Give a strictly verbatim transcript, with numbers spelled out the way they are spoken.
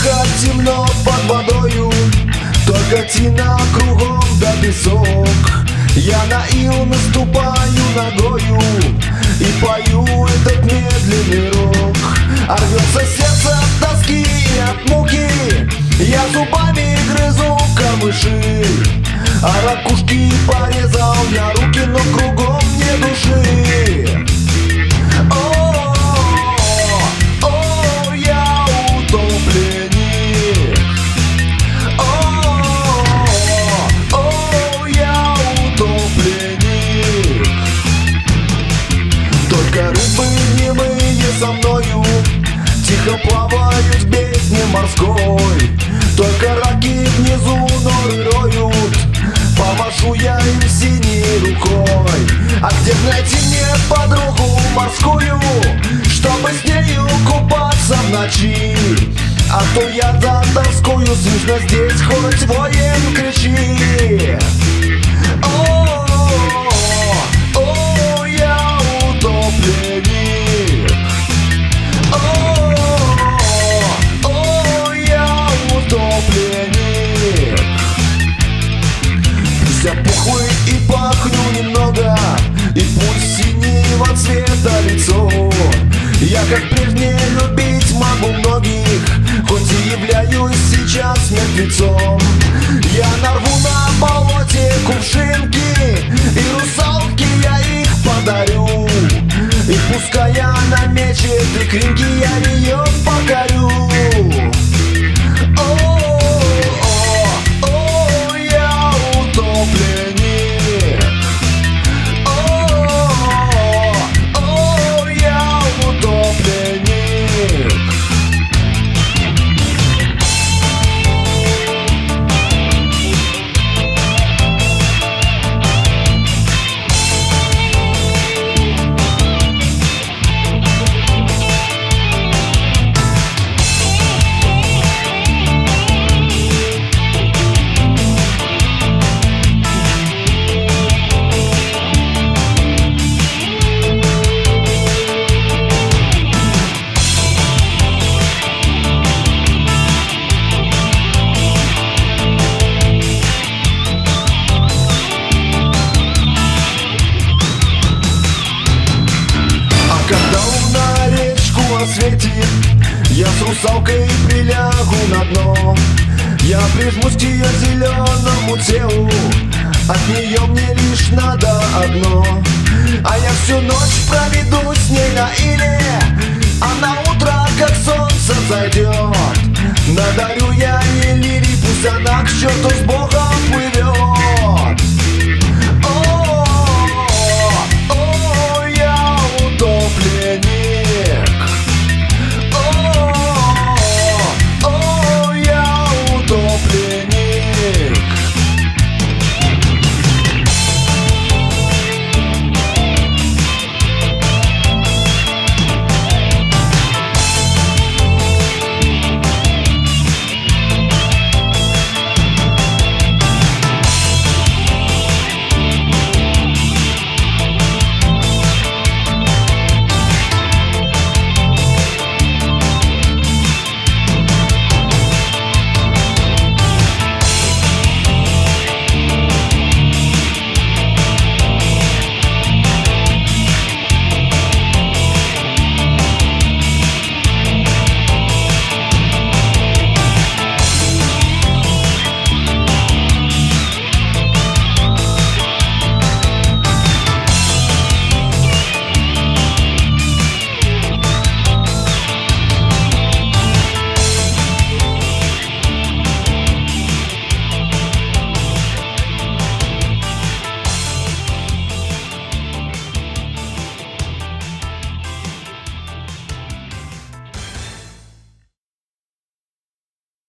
Тихо, темно под водою, только тина кругом да песок. Я на ил наступаю ногою и пою этот медленный рок. А рвется сердце от тоски и от муки, я зубами грызу камыши. А ракушки порезал я руки, но кругом не души. О, о, я утопленник. О, о, я утопленник. Только рыбы немые со мною тихо плавают в бездне морской. Только раки внизу норы роют, помашу я им синей рукой. А где найти мне подругу морскую, чтобы с нею купаться в ночи? А то я затаскую, слышно здесь хоть воем кричи. О, о, я утопленник. О, о, я утопленник. Пусть опухлый и пахну немного, и пусть синего цвета лицо. Я как прежде любить могу многих, хоть и являюсь сейчас мертвецом. Я нарву на болоте кувшинки, и русалки я их подарю. И пускай она мечет икринки, я ее покорю. О, о, о, я утопленник. О, о, я утопленник. Светит, я с русалкой прилягу на дно. Я прижмусь к ее зеленому телу, от нее мне лишь надо одно. А я всю ночь проведу с ней на иле, а на утро, как солнце зайдет, надарю я ей лирий, пусть она к черту с Богом плывет.